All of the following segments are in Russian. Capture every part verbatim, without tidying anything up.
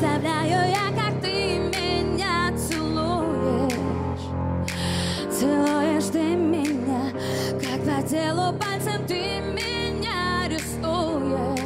Представляю я, как ты меня целуешь. Целуешь ты меня, как по телу пальцем ты меня рисуешь.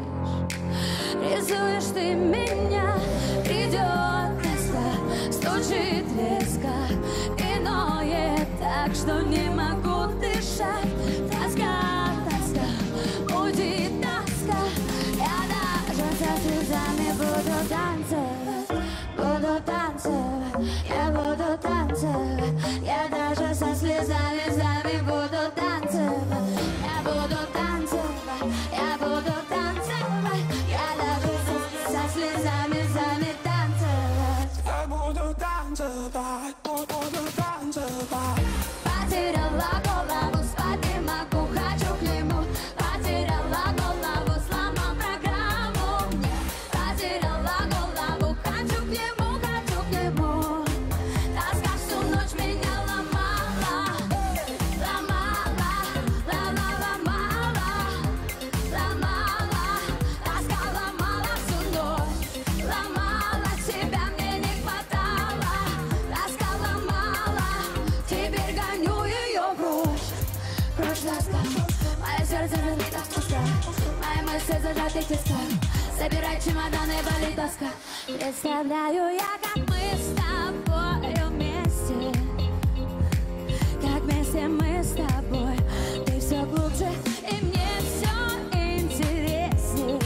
Рисуешь ты меня, придет тоска, стучит виска и ноет так, что не могу дышать. Тоска, тоска, уйди, тоска. Я даже со слезами буду танцевать, буду танцевать, я буду танцевать. Я даже со слезами, слезами буду танцевать, я буду танцевать, я буду танцевать. Я даже со, со слезами, слезами танцевать. Я буду танцевать, буду танцевать. Потеряла голову, спать не могу, хочу к нему. Потеряла голову, сломал программу мне. Потеряла голову, хочу к нему, хочу к нему. Тоска всю ночь меня ломала, ломала, ломала, ломала, ломала. Тоска ломала всю ночь, ломала, тебя мне не хватало. Тоска ломала, теперь гоню ее прочь. Прочь тоска, мое сердце разбито в кусках, мои мысли зажаты в тисках. Собирай чемоданы, болит тоска. Представляю я, как мы с тобой вместе, как вместе мы с тобой. Ты все глубже, и мне все интересней.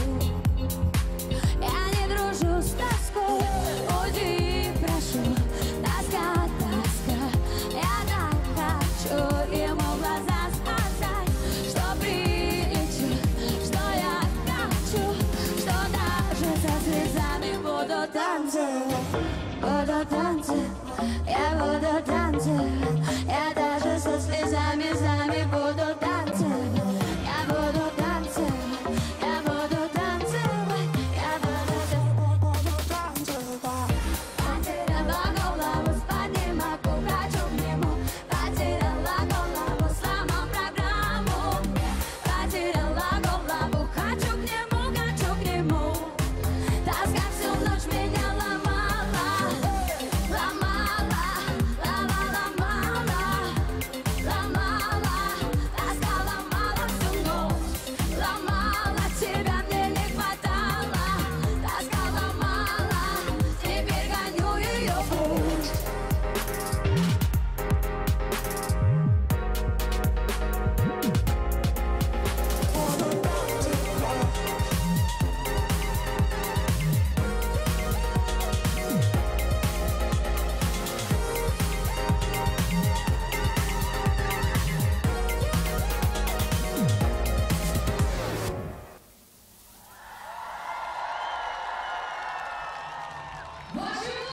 Я не дружу с тоской, уйди, прошу. Тоска, тоска, я так хочу ему в глаза сказать, что прилечу, что я хочу, что даже со слезами буду танцевать, буду танцевать, я буду танцевать.